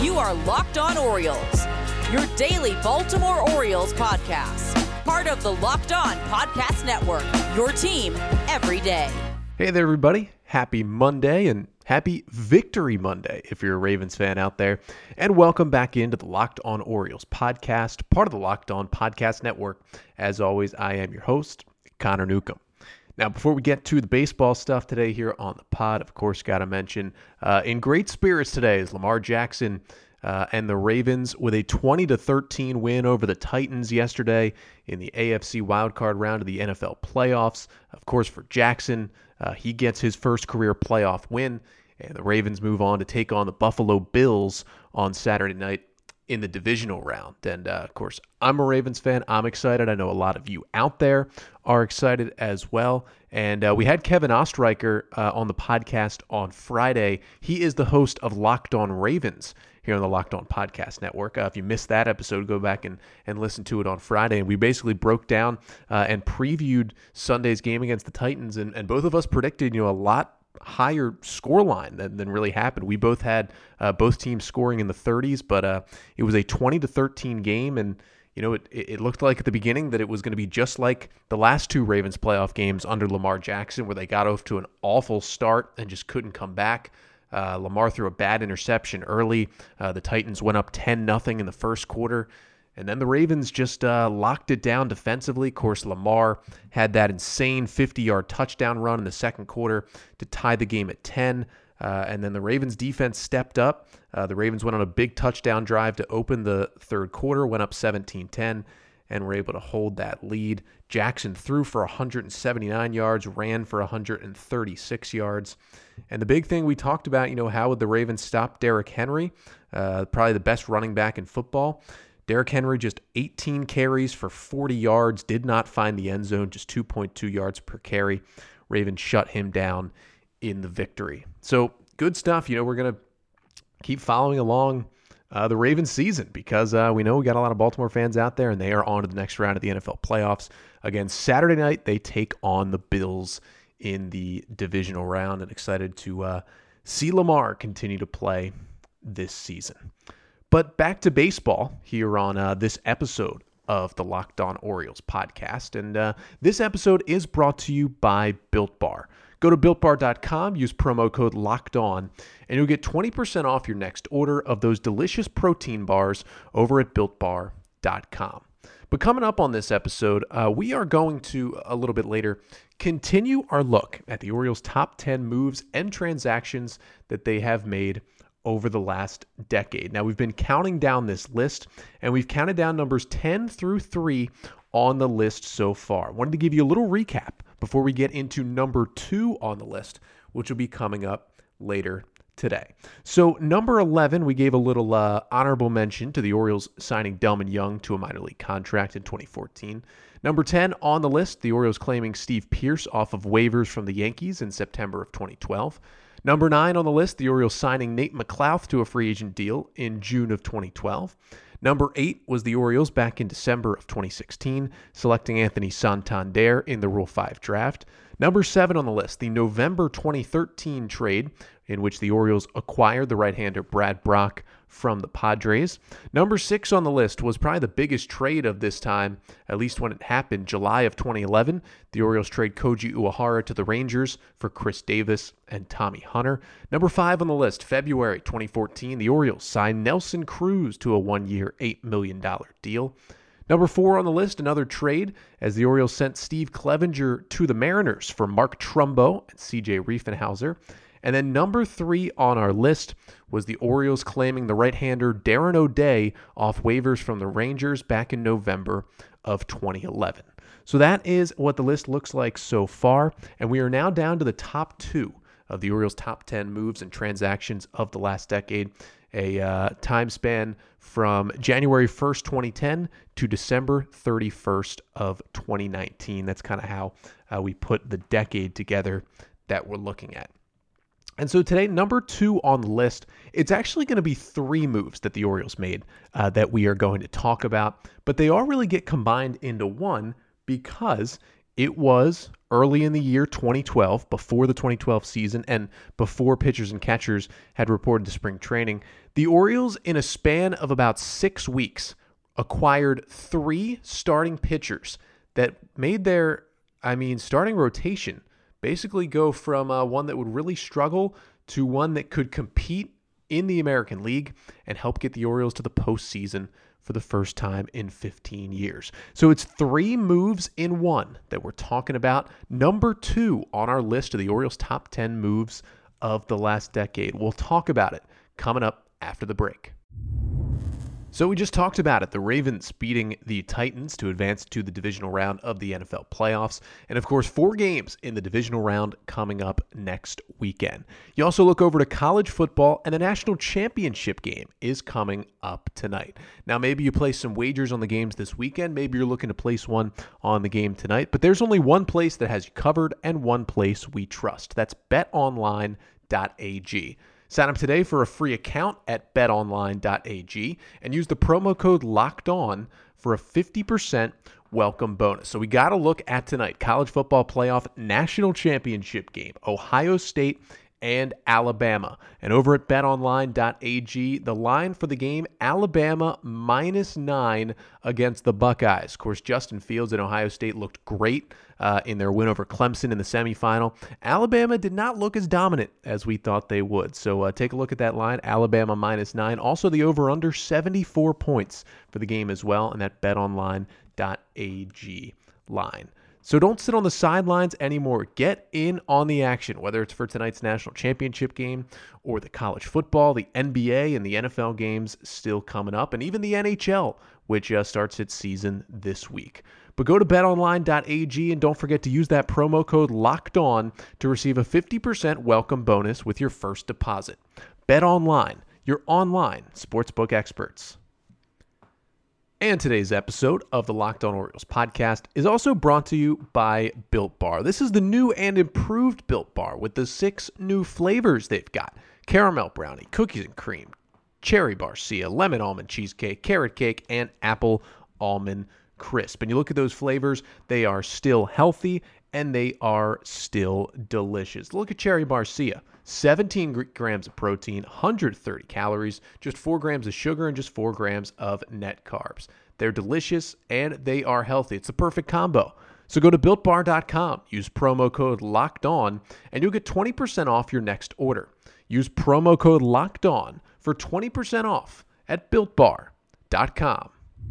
You are Locked On Orioles, your daily Baltimore Orioles podcast. Part of the Locked On Podcast Network, your team every day. Hey there, everybody. Happy Monday and happy Victory Monday if you're a Ravens fan out there. And welcome back into the Locked On Orioles podcast, part of the Locked On Podcast Network. As always, I am your host, Connor Newcomb. Now, before we get to the baseball stuff today here on the pod, of course, got to mention, in great spirits today is Lamar Jackson and the Ravens with a 20-13 win over the Titans yesterday in the AFC wildcard round of the NFL playoffs. Of course, for Jackson, he gets his first career playoff win, and the Ravens move on to take on the Buffalo Bills on Saturday night in the divisional round. And of course, I'm a Ravens fan. I'm excited. I know a lot of you out there are excited as well. And we had Kevin Ostreicher on the podcast on Friday. He is the host of Locked On Ravens here on the Locked On Podcast Network. If you missed that episode, go back and listen to it on Friday. And we basically broke down and previewed Sunday's game against the Titans. And both of us predicted, a lot higher scoreline than really happened. We both had both teams scoring in the 30s, but it was a 20-13 game, and it looked like at the beginning that it was going to be just like the last two Ravens playoff games under Lamar Jackson, where they got off to an awful start and just couldn't come back. Lamar threw a bad interception early. The Titans went up 10-0 in the first quarter. And then the Ravens just locked it down defensively. Of course, Lamar had that insane 50-yard touchdown run in the second quarter to tie the game at 10. And then the Ravens defense stepped up. The Ravens went on a big touchdown drive to open the third quarter, went up 17-10, and were able to hold that lead. Jackson threw for 179 yards, ran for 136 yards. And the big thing we talked about, how would the Ravens stop Derrick Henry? Probably the best running back in football. Derrick Henry just 18 carries for 40 yards, did not find the end zone, just 2.2 yards per carry. Ravens shut him down in the victory. So good stuff. We're going to keep following along the Ravens season because we know we got a lot of Baltimore fans out there, and they are on to the next round of the NFL playoffs. Again, Saturday night, they take on the Bills in the divisional round, and excited to see Lamar continue to play this season. But back to baseball here on this episode of the Locked On Orioles podcast. And this episode is brought to you by Built Bar. Go to BuiltBar.com, use promo code LOCKEDON, and you'll get 20% off your next order of those delicious protein bars over at BuiltBar.com. But coming up on this episode, we are going to, a little bit later, continue our look at the Orioles' top 10 moves and transactions that they have made over the last decade. Now, we've been counting down this list, and we've counted down numbers 10 through 3 on the list so far. I wanted to give you a little recap before we get into number 2 on the list, which will be coming up later today. So number 11, we gave a little honorable mention to the Orioles signing Delmon Young to a minor league contract in 2014. Number 10 on the list, the Orioles claiming Steve Pearce off of waivers from the Yankees in September of 2012. Number 9 on the list, the Orioles signing Nate McLouth to a free agent deal in June of 2012. Number 8 was the Orioles back in December of 2016, selecting Anthony Santander in the Rule 5 draft. Number 7 on the list, the November 2013 trade in which the Orioles acquired the right-hander Brad Brach from the Padres. Number 6 on the list was probably the biggest trade of this time, at least when it happened, July of 2011. The Orioles trade Koji Uehara to the Rangers for Chris Davis and Tommy Hunter. Number 5 on the list, February 2014, the Orioles signed Nelson Cruz to a 1-year, $8 million deal. Number 4 on the list, another trade, as the Orioles sent Steve Clevenger to the Mariners for Mark Trumbo and C.J. Riefenhauser. And then number 3 on our list was the Orioles claiming the right-hander Darren O'Day off waivers from the Rangers back in November of 2011. So that is what the list looks like so far, and we are now down to the top 2 of the Orioles' top 10 moves and transactions of the last decade, a time span from January 1st, 2010 to December 31st of 2019. That's kind of how we put the decade together that we're looking at. And so today, number 2 on the list, it's actually going to be 3 moves that the Orioles made that we are going to talk about, but they all really get combined into one because It was early in the year 2012, before the 2012 season and before pitchers and catchers had reported to spring training. The Orioles, in a span of about 6 weeks, acquired 3 starting pitchers that made their, starting rotation basically go from one that would really struggle to one that could compete in the American League and help get the Orioles to the postseason for the first time in 15 years. So it's 3 moves in one that we're talking about. Number 2 on our list of the Orioles' top 10 moves of the last decade. We'll talk about it coming up after the break. So we just talked about it, the Ravens beating the Titans to advance to the divisional round of the NFL playoffs. And of course, 4 games in the divisional round coming up next weekend. You also look over to college football, and the national championship game is coming up tonight. Now, maybe you place some wagers on the games this weekend. Maybe you're looking to place one on the game tonight. But there's only one place that has you covered and one place we trust. That's betonline.ag. Sign up today for a free account at betonline.ag and use the promo code LOCKEDON for a 50% welcome bonus. So we got to look at tonight, college football playoff national championship game, Ohio State and Alabama. And over at betonline.ag, the line for the game, Alabama -9 against the Buckeyes. Of course, Justin Fields at Ohio State looked great in their win over Clemson in the semifinal. Alabama did not look as dominant as we thought they would. So take a look at that line, Alabama -9. Also the over-under 74 points for the game as well, and that betonline.ag line. So don't sit on the sidelines anymore. Get in on the action, whether it's for tonight's national championship game or the college football, the NBA, and the NFL games still coming up, and even the NHL, which starts its season this week. But go to betonline.ag and don't forget to use that promo code LOCKEDON to receive a 50% welcome bonus with your first deposit. BetOnline, your online sportsbook experts. And today's episode of the Locked On Orioles podcast is also brought to you by Built Bar. This is the new and improved Built Bar with the 6 new flavors they've got. Caramel brownie, cookies and cream, cherry barcia, lemon almond cheesecake, carrot cake, and apple almond crisp. And you look at those flavors, they are still healthy and they are still delicious. Look at cherry barcia. 17 grams of protein, 130 calories, just 4 grams of sugar, and just 4 grams of net carbs. They're delicious, and they are healthy. It's the perfect combo. So go to BuiltBar.com, use promo code LOCKEDON, and you'll get 20% off your next order. Use promo code LOCKEDON for 20% off at BuiltBar.com.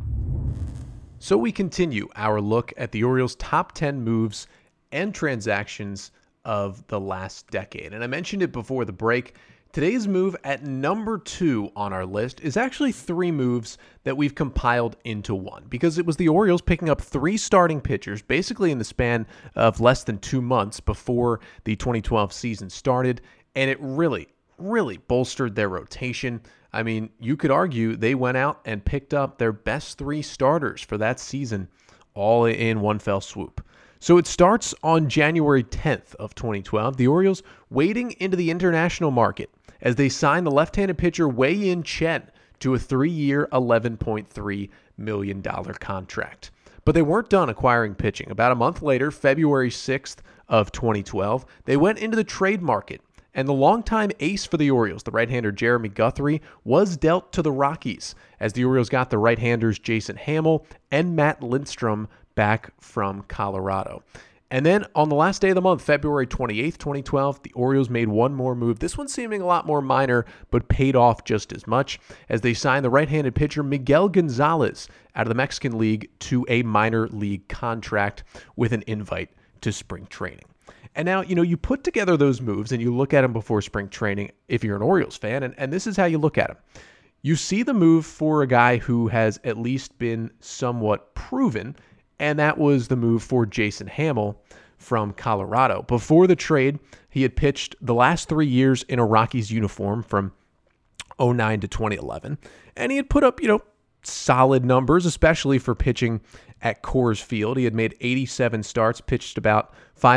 So we continue our look at the Orioles' top 10 moves and transactions of the last decade. And I mentioned it before the break. Today's move at number 2 on our list is actually 3 moves that we've compiled into one, because it was the Orioles picking up 3 starting pitchers basically in the span of less than 2 months before the 2012 season started, and it really bolstered their rotation. I mean, you could argue they went out and picked up their best 3 starters for that season all in one fell swoop. So it starts on January 10th of 2012. The Orioles wading into the international market as they sign the left-handed pitcher Wei-Yin Chen to a 3-year, $11.3 million contract. But they weren't done acquiring pitching. About a month later, February 6th of 2012, they went into the trade market, and the longtime ace for the Orioles, the right-hander Jeremy Guthrie, was dealt to the Rockies as the Orioles got the right-handers Jason Hamill and Matt Lindstrom back from Colorado. And then on the last day of the month, February 28th, 2012, the Orioles made one more move, this one seeming a lot more minor, but paid off just as much, as they signed the right-handed pitcher Miguel Gonzalez out of the Mexican League to a minor league contract with an invite to spring training. And now, you put together those moves and you look at them before spring training if you're an Orioles fan, and this is how you look at them. You see the move for a guy who has at least been somewhat proven, and that was the move for Jason Hamill from Colorado. Before the trade, he had pitched the last 3 years in a Rockies uniform from 2009 to 2011, and he had put up, solid numbers, especially for pitching at Coors Field. He had made 87 starts, pitched about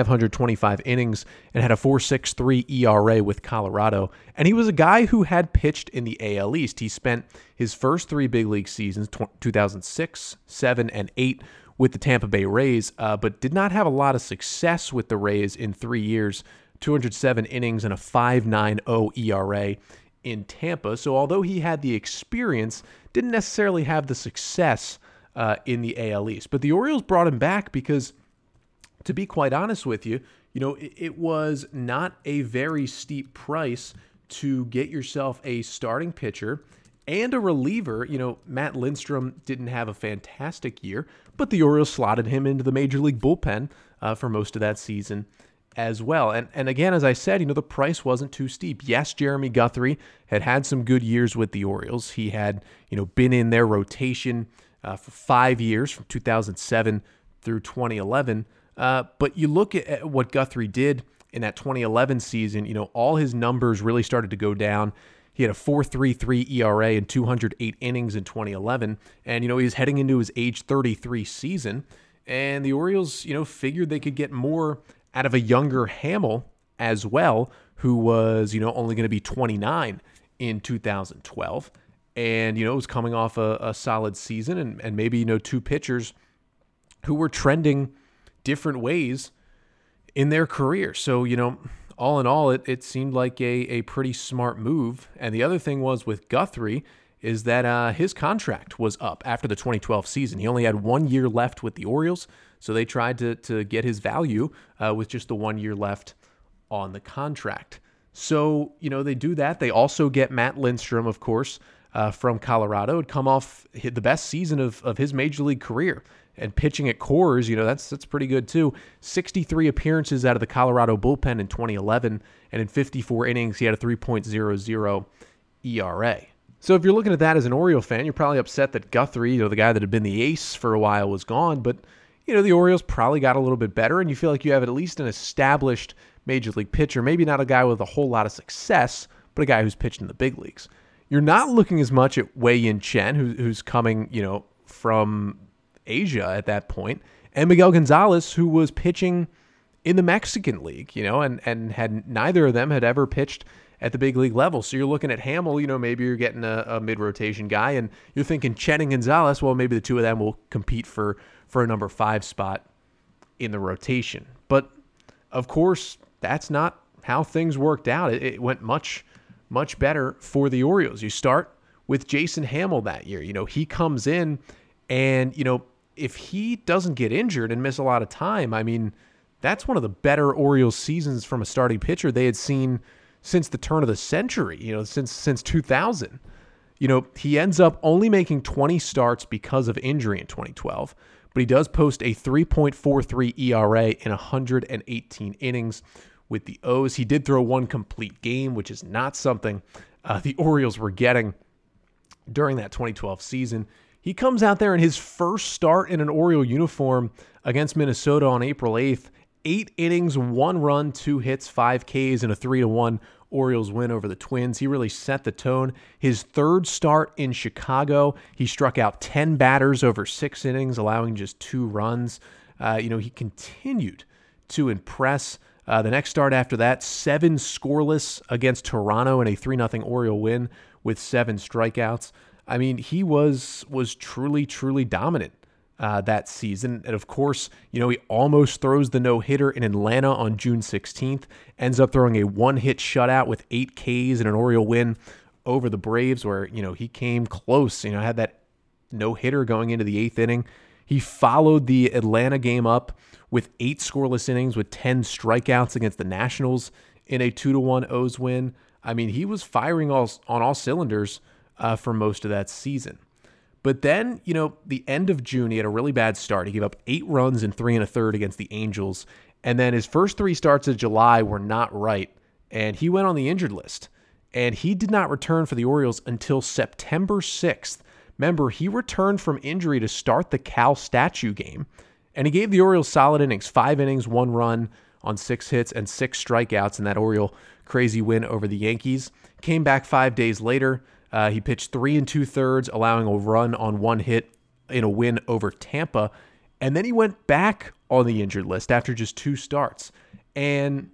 525 innings, and had a 4.63 ERA with Colorado. And he was a guy who had pitched in the AL East. He spent his first 3 big league seasons, 2006, 7, and 8, with the Tampa Bay Rays, but did not have a lot of success with the Rays in 3 years, 207 innings and a 5.90 ERA in Tampa. So although he had the experience, didn't necessarily have the success in the AL East. But the Orioles brought him back because, to be quite honest with you, it was not a very steep price to get yourself a starting pitcher and a reliever. Matt Lindstrom didn't have a fantastic year, but the Orioles slotted him into the Major League bullpen for most of that season as well. And again, as I said, the price wasn't too steep. Yes, Jeremy Guthrie had some good years with the Orioles. He had, been in their rotation for 5 years, from 2007 through 2011. But you look at what Guthrie did in that 2011 season, all his numbers really started to go down. He had a 4.33 ERA and 208 innings in 2011. And, he was heading into his age 33 season. And the Orioles, figured they could get more out of a younger Hamel as well, who was, only going to be 29 in 2012. And, was coming off a solid season and maybe, two pitchers who were trending different ways in their career. So, all in all, it seemed like a pretty smart move. And the other thing was with Guthrie is that his contract was up after the 2012 season. He only had 1 year left with the Orioles, so they tried to get his value with just the 1 year left on the contract. So, they do that. They also get Matt Lindstrom, of course, from Colorado. Had come off the best season of his Major League career. And pitching at Coors, that's pretty good too. 63 appearances out of the Colorado bullpen in 2011, and in 54 innings, he had a 3.00 ERA. So if you're looking at that as an Oriole fan, you're probably upset that Guthrie, the guy that had been the ace for a while, was gone. But, the Orioles probably got a little bit better, and you feel like you have at least an established Major League pitcher. Maybe not a guy with a whole lot of success, but a guy who's pitched in the big leagues. You're not looking as much at Wei-Yin Chen, who's coming, from Asia at that point, and Miguel Gonzalez, who was pitching in the Mexican League, and had neither of them had ever pitched at the big league level. So you're looking at Hamel, maybe you're getting a mid-rotation guy, and you're thinking Chen and Gonzalez, well, maybe the two of them will compete for a number 5 spot in the rotation. But of course, that's not how things worked out. It went much, much better for the Orioles. You start with Jason Hamel that year. He comes in and, if he doesn't get injured and miss a lot of time, I mean, that's one of the better Orioles seasons from a starting pitcher they had seen since the turn of the century, since 2000. He ends up only making 20 starts because of injury in 2012, but he does post a 3.43 ERA in 118 innings with the O's. He did throw one complete game, which is not something the Orioles were getting during that 2012 season. He comes out there in his first start in an Oriole uniform against Minnesota on April 8th. 8 innings, 1 run, 2 hits, 5 Ks, and a 3-1 Orioles win over the Twins. He really set the tone. His third start in Chicago, he struck out 10 batters over 6 innings, allowing just 2 runs. He continued to impress. The next start after that, 7 scoreless against Toronto in a 3-0 Oriole win with 7 strikeouts. I mean, he was truly, truly dominant that season. And of course, he almost throws the no-hitter in Atlanta on June 16th, ends up throwing a 1-hit shutout with 8 Ks and an Oriole win over the Braves where, he came close, had that no-hitter going into the 8th inning. He followed the Atlanta game up with 8 scoreless innings with 10 strikeouts against the Nationals in a 2-1 O's win. I mean, he was firing on all cylinders for most of that season. But then, the end of June, he had a really bad start. He gave up 8 runs in 3 1/3 against the Angels. And then his first 3 starts of July were not right. And he went on the injured list. And he did not return for the Orioles until September 6th. Remember, he returned from injury to start the Cal Statue game. And he gave the Orioles solid innings, 5 innings, 1 run on 6 hits and 6 strikeouts in that Oriole crazy win over the Yankees. Came back 5 days later. He pitched 3 2/3, allowing a run on 1 hit in a win over Tampa. And then he went back on the injured list after just 2 starts. And,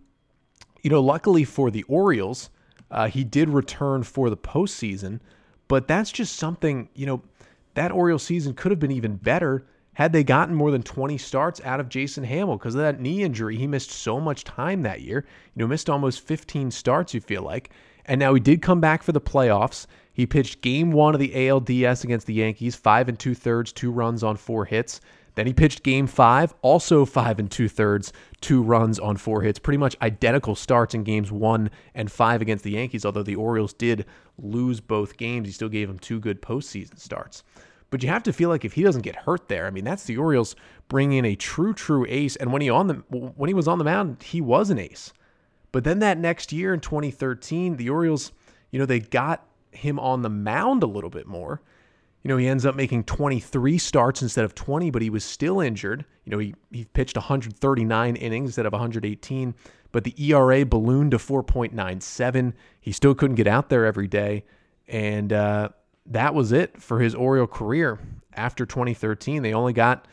luckily for the Orioles, he did return for the postseason. But that's just something, that Orioles season could have been even better had they gotten more than 20 starts out of Jason Hammel because of that knee injury. He missed so much time that year. Missed almost 15 starts, you feel like. And now he did come back for the playoffs. He pitched game 1 of the ALDS against the Yankees, 5 2/3, 2 runs on 4 hits. Then he pitched game 5, also 5 2/3, 2 runs on 4 hits. Pretty much identical starts in games 1 and 5 against the Yankees, although the Orioles did lose both games. He still gave them 2 good postseason starts. But you have to feel like if he doesn't get hurt there, that's the Orioles bringing in a true ace. And when he was on the mound, he was an ace. But then that next year in 2013, the Orioles, they got him on the mound a little bit more. He ends up making 23 starts instead of 20, but he was still injured. He pitched 139 innings instead of 118, but the ERA ballooned to 4.97. He still couldn't get out there every day. And that was it for his Oriole career. After 2013, they only got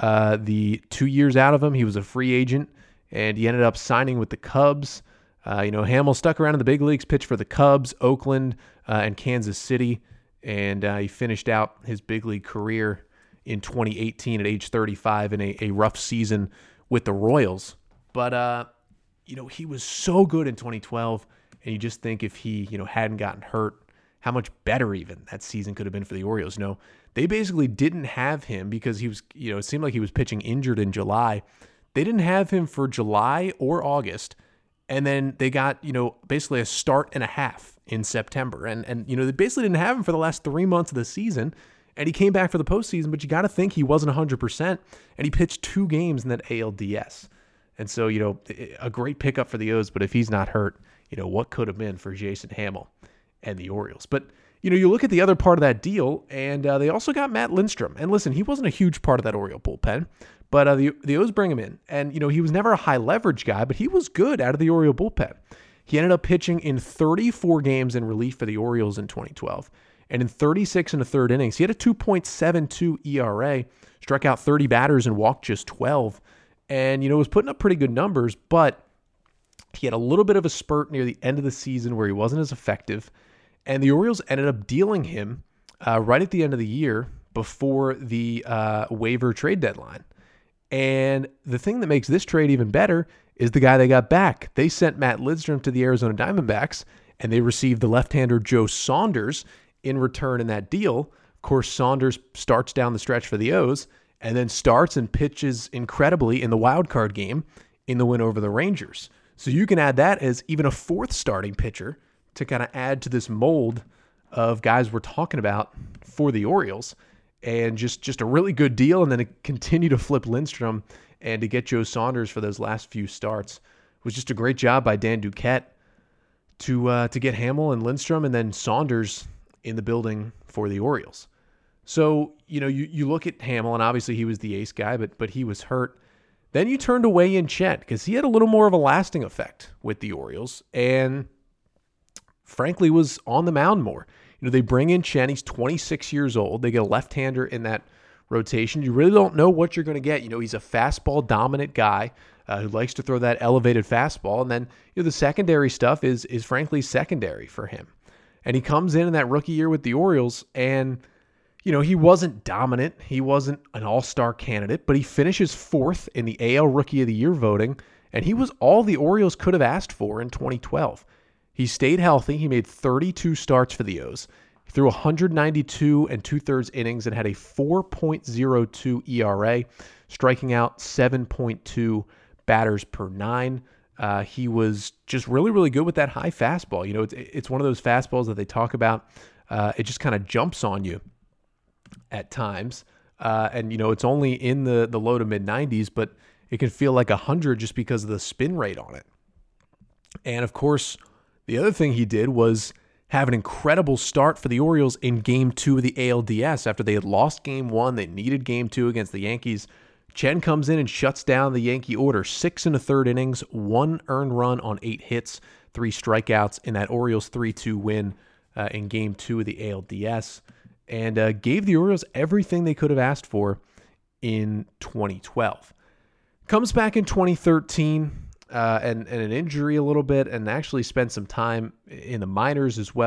the 2 years out of him. He was a free agent, and he ended up signing with the Cubs. Hammel stuck around in the big leagues, pitched for the Cubs, Oakland, and Kansas City. And he finished out his big league career in 2018 at age 35 in a rough season with the Royals. But, he was so good in 2012, and you just think if he, hadn't gotten hurt, how much better even that season could have been for the Orioles. They basically didn't have him because he was, it seemed like he was pitching injured in July. They didn't have him for July or August. And then they got, basically a start and a half in September. And they basically didn't have him for the last 3 months of the season. And he came back for the postseason, but you got to think he wasn't 100%. And he pitched 2 games in that ALDS. And so, a great pickup for the O's. But if he's not hurt, what could have been for Jason Hammel and the Orioles? But, you look at the other part of that deal, and they also got Matt Lindstrom. And listen, he wasn't a huge part of that Oriole bullpen. But the O's bring him in. And, he was never a high leverage guy, but he was good out of the Oriole bullpen. He ended up pitching in 34 games in relief for the Orioles in 2012. And in 36 1/3 innings, he had a 2.72 ERA, struck out 30 batters and walked just 12. And, was putting up pretty good numbers, but he had a little bit of a spurt near the end of the season where he wasn't as effective. And the Orioles ended up dealing him right at the end of the year before the waiver trade deadline. And the thing that makes this trade even better is the guy they got back. They sent Matt Lindstrom to the Arizona Diamondbacks, and they received the left-hander Joe Saunders in return in that deal. Of course, Saunders starts down the stretch for the O's, and then starts and pitches incredibly in the wild card game in the win over the Rangers. So you can add that as even a 4th starting pitcher to kind of add to this mold of guys we're talking about for the Orioles. And just a really good deal, and then continue to flip Lindstrom and to get Joe Saunders for those last few starts. It was just a great job by Dan Duquette to get Hammel and Lindstrom and then Saunders in the building for the Orioles. So, you look at Hammel, and obviously he was the ace guy, but he was hurt. Then you turned away in Chet because he had a little more of a lasting effect with the Orioles and frankly was on the mound more. They bring in Chen. He's 26 years old. They get a left-hander in that rotation. You really don't know what you're going to get. He's a fastball dominant guy who likes to throw that elevated fastball. And then the secondary stuff is frankly secondary for him. And he comes in that rookie year with the Orioles, and he wasn't dominant. He wasn't an all-star candidate, but he finishes 4th in the AL Rookie of the Year voting, and he was all the Orioles could have asked for in 2012. He stayed healthy. He made 32 starts for the O's. He threw 192 2/3 innings and had a 4.02 ERA, striking out 7.2 batters per 9. He was just really, really good with that high fastball. It's one of those fastballs that they talk about. It just kind of jumps on you at times. And it's only in the low to mid 90s, but it can feel like 100 just because of the spin rate on it. And of course, the other thing he did was have an incredible start for the Orioles in Game 2 of the ALDS. After they had lost Game 1, they needed Game 2 against the Yankees. Chen comes in and shuts down the Yankee order. 6 1/3 innings, 1 earned run on 8 hits, 3 strikeouts in that Orioles 3-2 win in Game 2 of the ALDS. And gave the Orioles everything they could have asked for in 2012. Comes back in 2013. And an injury a little bit, and actually spent some time in the minors as well.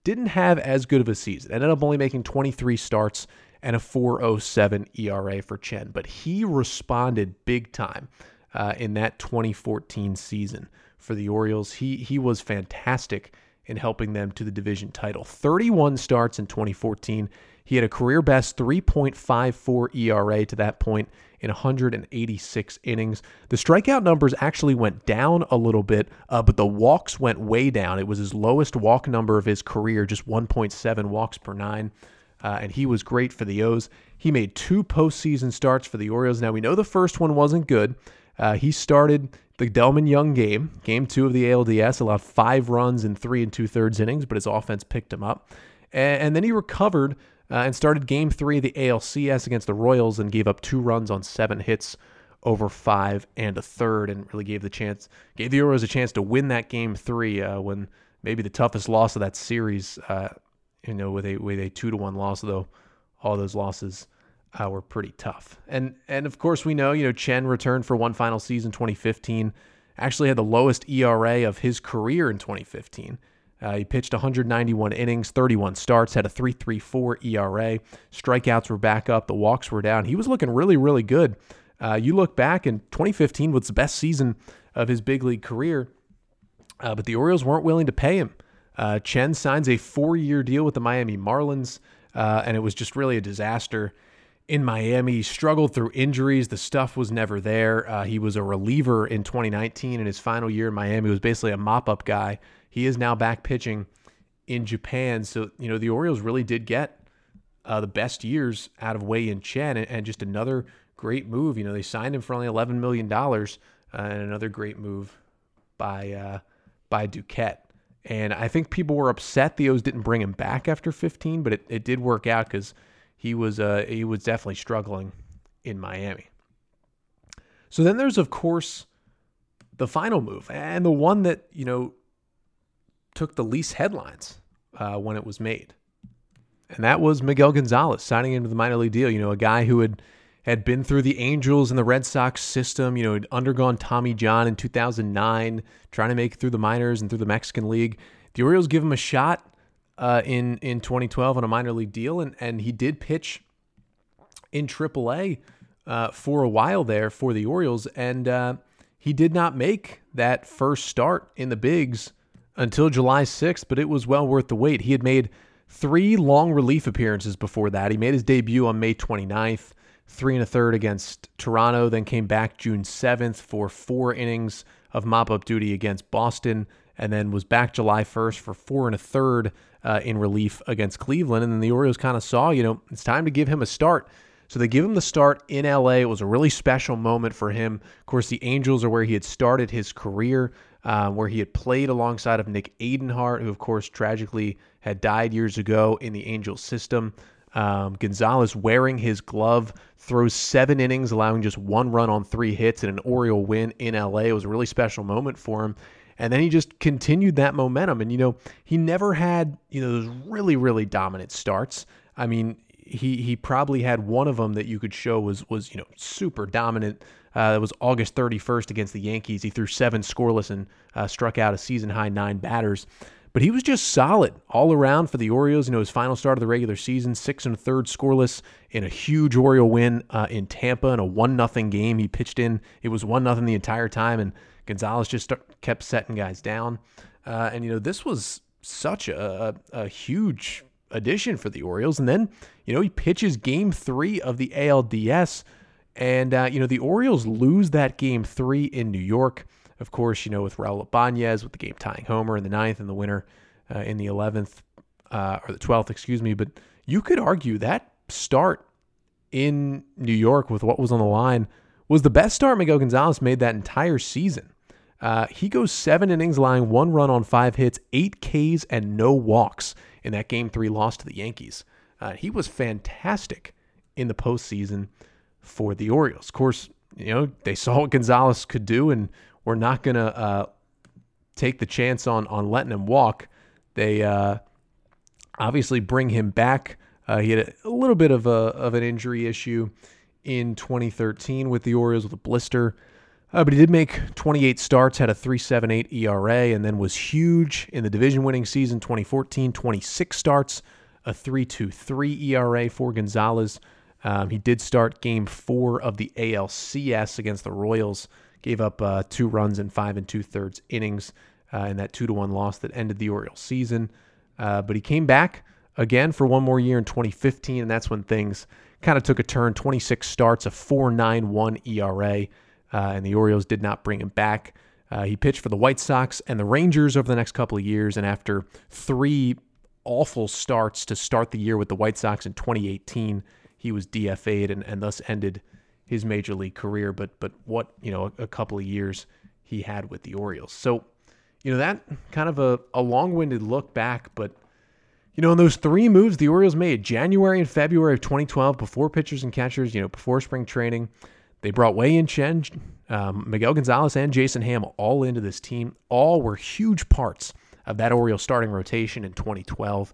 didn't have as good of a season. Ended up only making 23 starts and a 4.07 ERA for Chen. But he responded big time in that 2014 season for the Orioles. He was fantastic in helping them to the division title. 31 starts in 2014. He had a career best 3.54 ERA to that point in 186 innings. The strikeout numbers actually went down a little bit, but the walks went way down. It was his lowest walk number of his career, just 1.7 walks per nine. And he was great for the O's. He made 2 postseason starts for the Orioles. Now, we know the first one wasn't good. He started the Delman Young game 2 of the ALDS, allowed 5 runs in 3 2/3 innings, but his offense picked him up. And then he recovered and started game 3 of the ALCS against the Royals and gave up 2 runs on 7 hits over 5 1/3, and really gave the Orioles a chance to win that game 3 when maybe the toughest loss of that series, with a 2-1 loss, though all those losses were pretty tough. And of course we know, Chen returned for one final season, 2015, actually had the lowest ERA of his career in 2015. He pitched 191 innings, 31 starts, had a 3.34 ERA. Strikeouts were back up. The walks were down. He was looking really, really good. You look back, and 2015 was the best season of his big league career, but the Orioles weren't willing to pay him. Chen signs a 4-year deal with the Miami Marlins, and it was just really a disaster in Miami. He struggled through injuries. The stuff was never there. He was a reliever in 2019, and his final year in Miami was basically a mop-up guy. He is now back pitching in Japan. So, the Orioles really did get the best years out of Wei-Yin Chen, and just another great move. They signed him for only $11 million, and another great move by Duquette. And I think people were upset the O's didn't bring him back after 15, but it did work out because he was definitely struggling in Miami. So then there's, of course, the final move, and the one that, took the least headlines when it was made. And that was Miguel Gonzalez signing into the minor league deal. A guy who had been through the Angels and the Red Sox system, had undergone Tommy John in 2009, trying to make it through the minors and through the Mexican League. The Orioles give him a shot in 2012 on a minor league deal, and he did pitch in AAA for a while there for the Orioles, and he did not make that first start in the bigs until July 6th, but it was well worth the wait. He had made 3 long relief appearances before that. He made his debut on May 29th, 3 1/3 against Toronto, then came back June 7th for 4 innings of mop-up duty against Boston, and then was back July 1st for 4 1/3 in relief against Cleveland. And then the Orioles kind of saw, it's time to give him a start. So they give him the start in LA. It was a really special moment for him. Of course, the Angels are where he had started his career, where he had played alongside of Nick Adenhart, who, of course, tragically had died years ago in the Angels system. Gonzalez, wearing his glove, throws 7 innings, allowing just 1 run on 3 hits and an Oriole win in LA. It was a really special moment for him. And then he just continued that momentum. And, he never had, those really, really dominant starts. I mean, he probably had one of them that you could show was super dominant. It was August 31st against the Yankees. He threw 7 scoreless and struck out a season-high 9 batters. But he was just solid all around for the Orioles. His final start of the regular season, 6 1/3 scoreless in a huge Oriole win in Tampa in a 1-0 game. He pitched in. It was 1-0 the entire time, and Gonzalez just kept setting guys down. And this was such a huge addition for the Orioles. And then, he pitches game 3 of the ALDS, and, the Orioles lose that game 3 in New York. Of course, with Raul Ibanez with the game-tying homer in the 9th and the winner in the 11th, or the 12th, excuse me. But you could argue that start in New York with what was on the line was the best start Miguel Gonzalez made that entire season. He goes 7 innings, allowing 1 run on 5 hits, 8 Ks, and no walks in that Game 3 loss to the Yankees. He was fantastic in the postseason for the Orioles. Of course, they saw what Gonzalez could do, and we're not going to take the chance on letting him walk. They obviously bring him back. He had a little bit of an injury issue in 2013 with the Orioles with a blister. But he did make 28 starts, had a 3.78 ERA, and then was huge in the division-winning season 2014, 26 starts, a 3.23 ERA for Gonzalez. He did start Game 4 of the ALCS against the Royals, gave up 2 runs in 5 2/3 innings in that 2-1 loss that ended the Orioles season. But he came back again for one more year in 2015, and that's when things kind of took a turn. 26 starts, a 4.91 ERA. And the Orioles did not bring him back. He pitched for the White Sox and the Rangers over the next couple of years, and after 3 awful starts to start the year with the White Sox in 2018, he was DFA'd and thus ended his major league career. But what, a couple of years he had with the Orioles. So, that kind of a long-winded look back, but in those 3 moves the Orioles made, January and February of 2012, before pitchers and catchers, before spring training, they brought Wei-Yin Chen, Miguel Gonzalez, and Jason Hammel all into this team. All were huge parts of that Orioles starting rotation in 2012,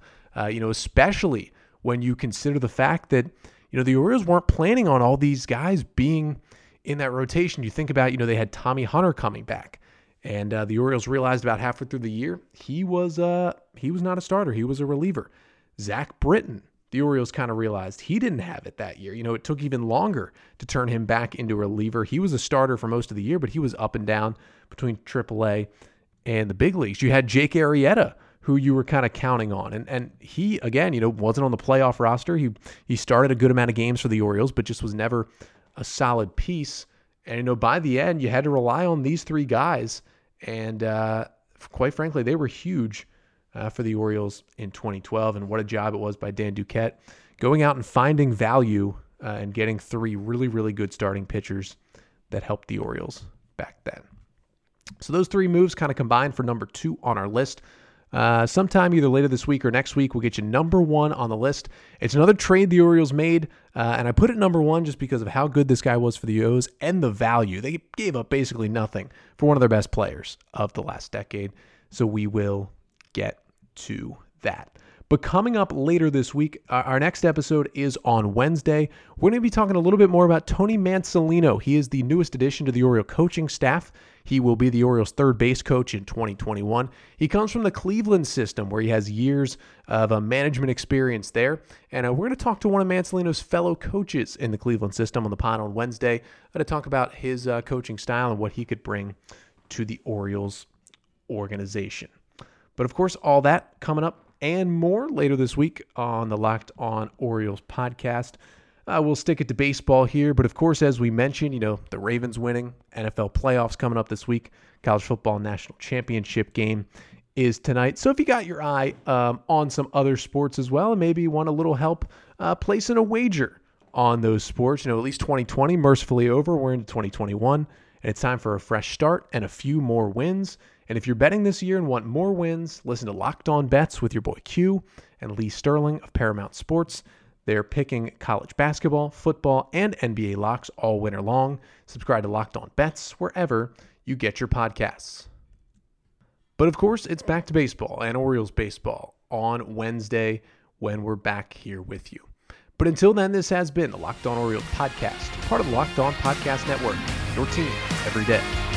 especially when you consider the fact that, the Orioles weren't planning on all these guys being in that rotation. You think about, they had Tommy Hunter coming back, and the Orioles realized about halfway through the year he was not a starter. He was a reliever. Zach Britton, the Orioles kind of realized he didn't have it that year. It took even longer to turn him back into a reliever. He was a starter for most of the year, but he was up and down between AAA and the big leagues. You had Jake Arrieta, who you were kind of counting on. And he, again, wasn't on the playoff roster. He started a good amount of games for the Orioles, but just was never a solid piece. And, by the end, you had to rely on these 3 guys. And quite frankly, they were huge for the Orioles in 2012, and what a job it was by Dan Duquette, going out and finding value and getting 3 really, really good starting pitchers that helped the Orioles back then. So those 3 moves kind of combined for number 2 on our list. Sometime either later this week or next week, we'll get you number 1 on the list. It's another trade the Orioles made, and I put it number 1 just because of how good this guy was for the O's and the value. They gave up basically nothing for one of their best players of the last decade, so we will get to that. But coming up later this week, our next episode is on Wednesday. We're going to be talking a little bit more about Tony Mansolino. He is the newest addition to the Oriole coaching staff. He will be the Orioles' third base coach in 2021. He comes from the Cleveland system, where he has years of management experience there. And we're going to talk to one of Mansolino's fellow coaches in the Cleveland system on the pod on Wednesday. I'm going to talk about his coaching style and what he could bring to the Orioles organization. But of course, all that coming up and more later this week on the Locked On Orioles podcast. We'll stick it to baseball here, but of course, as we mentioned, the Ravens winning, NFL playoffs coming up this week, college football national championship game is tonight. So if you got your eye on some other sports as well, and maybe you want a little help placing a wager on those sports, at least 2020 mercifully over, we're into 2021, and it's time for a fresh start and a few more wins. And if you're betting this year and want more wins, listen to Locked On Bets with your boy Q and Lee Sterling of Paramount Sports. They're picking college basketball, football, and NBA locks all winter long. Subscribe to Locked On Bets wherever you get your podcasts. But of course, it's back to baseball and Orioles baseball on Wednesday when we're back here with you. But until then, this has been the Locked On Orioles podcast, part of the Locked On Podcast Network, your team every day.